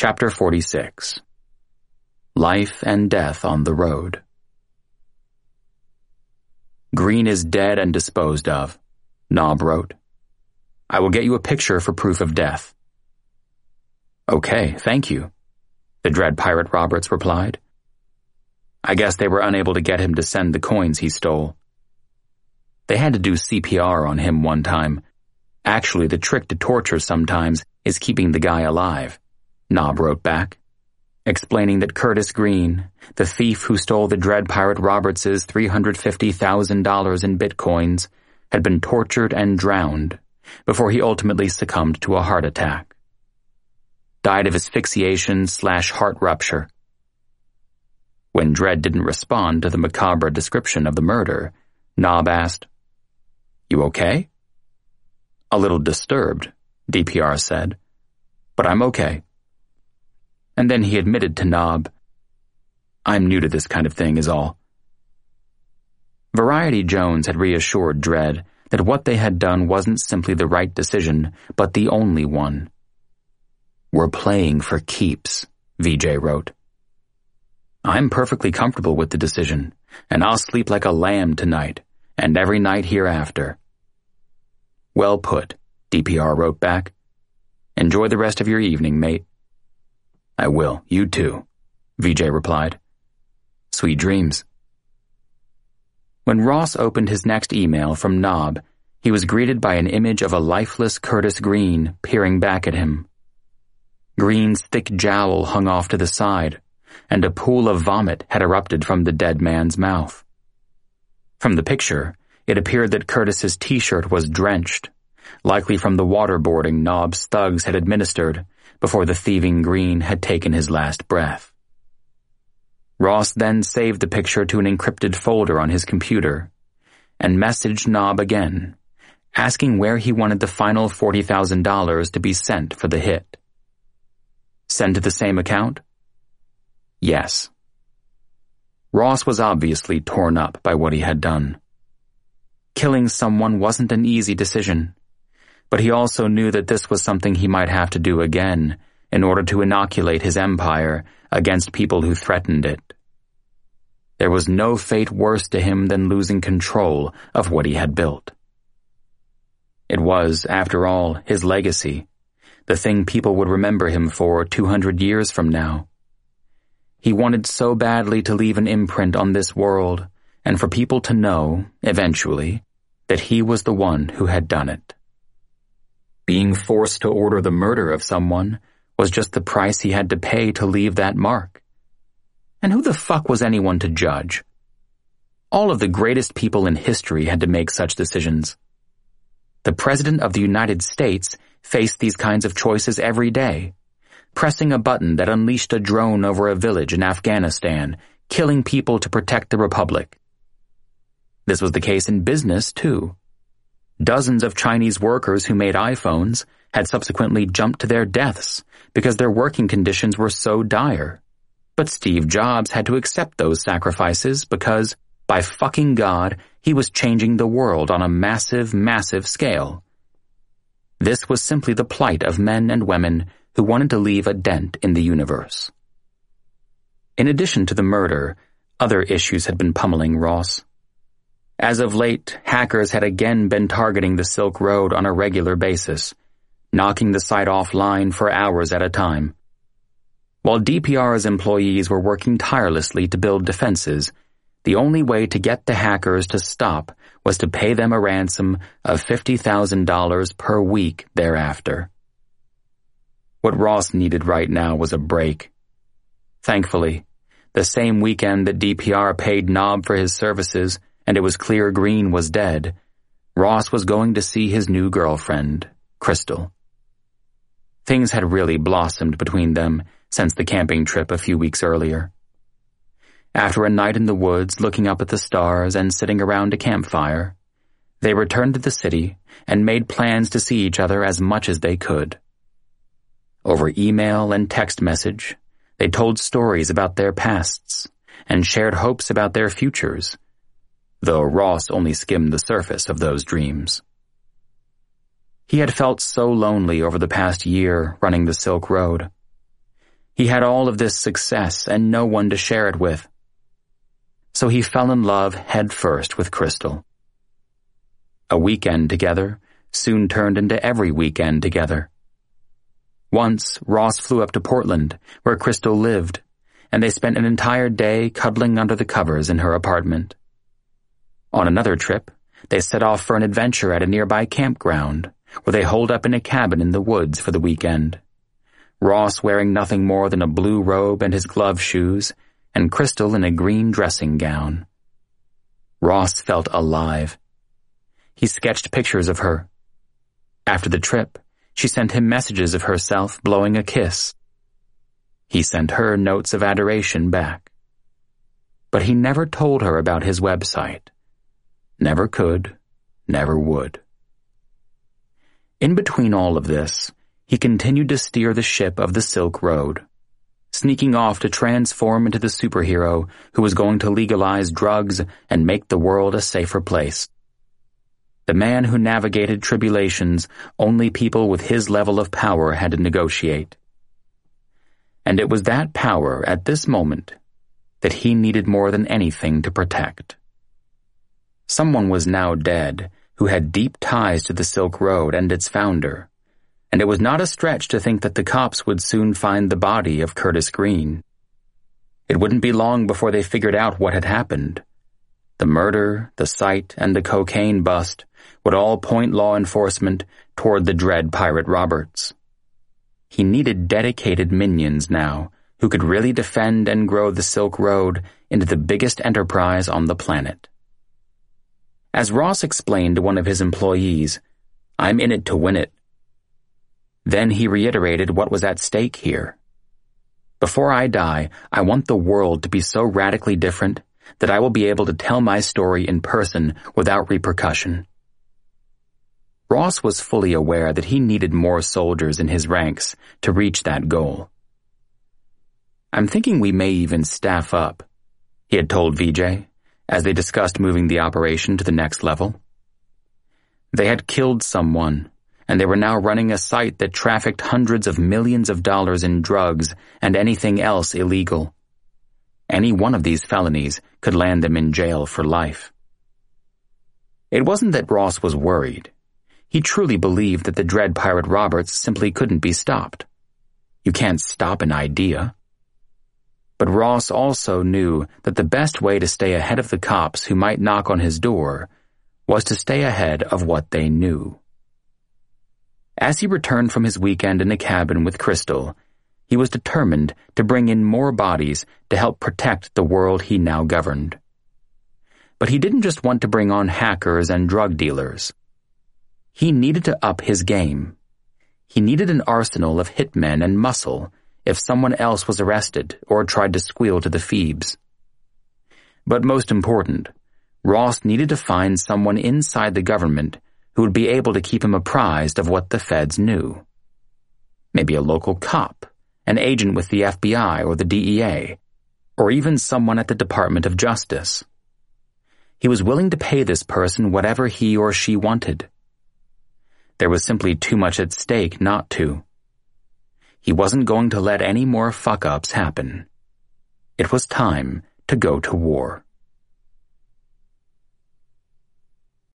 Chapter 46. Life and Death on the Road. Green is dead and disposed of, Nob wrote. I will get you a picture for proof of death. Okay, thank you, the Dread Pirate Roberts replied. I guess they were unable to get him to send the coins he stole. They had to do CPR on him one time. Actually, the trick to torture sometimes is keeping the guy alive, Nob wrote back, explaining that Curtis Green, the thief who stole the Dread Pirate Roberts' $350,000 in bitcoins, had been tortured and drowned before he ultimately succumbed to a heart attack. Died of asphyxiation/heart rupture. When Dread didn't respond to the macabre description of the murder, Nob asked, You okay? A little disturbed, DPR said, but I'm okay. And then he admitted to Nob, I'm new to this kind of thing is all. Variety Jones had reassured Dread that what they had done wasn't simply the right decision, but the only one. We're playing for keeps, VJ wrote. I'm perfectly comfortable with the decision, and I'll sleep like a lamb tonight, and every night hereafter. Well put, DPR wrote back. Enjoy the rest of your evening, mate. I will, you too, VJ replied. Sweet dreams. When Ross opened his next email from Nob, he was greeted by an image of a lifeless Curtis Green peering back at him. Green's thick jowl hung off to the side, and a pool of vomit had erupted from the dead man's mouth. From the picture, it appeared that Curtis's t-shirt was drenched, likely from the waterboarding Nob's thugs had administered before the thieving Green had taken his last breath. Ross then saved the picture to an encrypted folder on his computer and messaged Nob again, asking where he wanted the final $40,000 to be sent for the hit. Send to the same account? Yes. Ross was obviously torn up by what he had done. Killing someone wasn't an easy decision, but he also knew that this was something he might have to do again in order to inoculate his empire against people who threatened it. There was no fate worse to him than losing control of what he had built. It was, after all, his legacy, the thing people would remember him for 200 years from now. He wanted so badly to leave an imprint on this world, and for people to know, eventually, that he was the one who had done it. Being forced to order the murder of someone was just the price he had to pay to leave that mark. And who the fuck was anyone to judge? All of the greatest people in history had to make such decisions. The President of the United States faced these kinds of choices every day, pressing a button that unleashed a drone over a village in Afghanistan, killing people to protect the Republic. This was the case in business, too. Dozens of Chinese workers who made iPhones had subsequently jumped to their deaths because their working conditions were so dire. But Steve Jobs had to accept those sacrifices because, by fucking God, he was changing the world on a massive, massive scale. This was simply the plight of men and women who wanted to leave a dent in the universe. In addition to the murder, other issues had been pummeling Ross. As of late, hackers had again been targeting the Silk Road on a regular basis, knocking the site offline for hours at a time. While DPR's employees were working tirelessly to build defenses, the only way to get the hackers to stop was to pay them a ransom of $50,000 per week thereafter. What Ross needed right now was a break. Thankfully, the same weekend that DPR paid Nob for his services and it was clear Green was dead, Ross was going to see his new girlfriend, Crystal. Things had really blossomed between them since the camping trip a few weeks earlier. After a night in the woods looking up at the stars and sitting around a campfire, they returned to the city and made plans to see each other as much as they could. Over email and text message, they told stories about their pasts and shared hopes about their futures, though Ross only skimmed the surface of those dreams. He had felt so lonely over the past year running the Silk Road. He had all of this success and no one to share it with. So he fell in love head first with Crystal. A weekend together soon turned into every weekend together. Once, Ross flew up to Portland, where Crystal lived, and they spent an entire day cuddling under the covers in her apartment. On another trip, they set off for an adventure at a nearby campground, where they holed up in a cabin in the woods for the weekend. Ross wearing nothing more than a blue robe and his glove shoes, and Crystal in a green dressing gown. Ross felt alive. He sketched pictures of her. After the trip, she sent him messages of herself blowing a kiss. He sent her notes of adoration back. But he never told her about his website. Never could, never would. In between all of this, he continued to steer the ship of the Silk Road, sneaking off to transform into the superhero who was going to legalize drugs and make the world a safer place. The man who navigated tribulations only people with his level of power had to negotiate. And it was that power at this moment that he needed more than anything to protect. Someone was now dead who had deep ties to the Silk Road and its founder, and it was not a stretch to think that the cops would soon find the body of Curtis Green. It wouldn't be long before they figured out what had happened. The murder, the sight, and the cocaine bust would all point law enforcement toward the dread Pirate Roberts. He needed dedicated minions now who could really defend and grow the Silk Road into the biggest enterprise on the planet. As Ross explained to one of his employees, "I'm in it to win it." Then he reiterated what was at stake here. "Before I die, I want the world to be so radically different that I will be able to tell my story in person without repercussion." Ross was fully aware that he needed more soldiers in his ranks to reach that goal. "I'm thinking we may even staff up," he had told VJ, as they discussed moving the operation to the next level. They had killed someone, and they were now running a site that trafficked hundreds of millions of dollars in drugs and anything else illegal. Any one of these felonies could land them in jail for life. It wasn't that Ross was worried. He truly believed that the dread Pirate Roberts simply couldn't be stopped. You can't stop an idea. But Ross also knew that the best way to stay ahead of the cops who might knock on his door was to stay ahead of what they knew. As he returned from his weekend in a cabin with Crystal, he was determined to bring in more bodies to help protect the world he now governed. But he didn't just want to bring on hackers and drug dealers. He needed to up his game. He needed an arsenal of hitmen and muscle if someone else was arrested or tried to squeal to the Phoebes. But most important, Ross needed to find someone inside the government who would be able to keep him apprised of what the feds knew. Maybe a local cop, an agent with the FBI or the DEA, or even someone at the Department of Justice. He was willing to pay this person whatever he or she wanted. There was simply too much at stake not to. He wasn't going to let any more fuck-ups happen. It was time to go to war.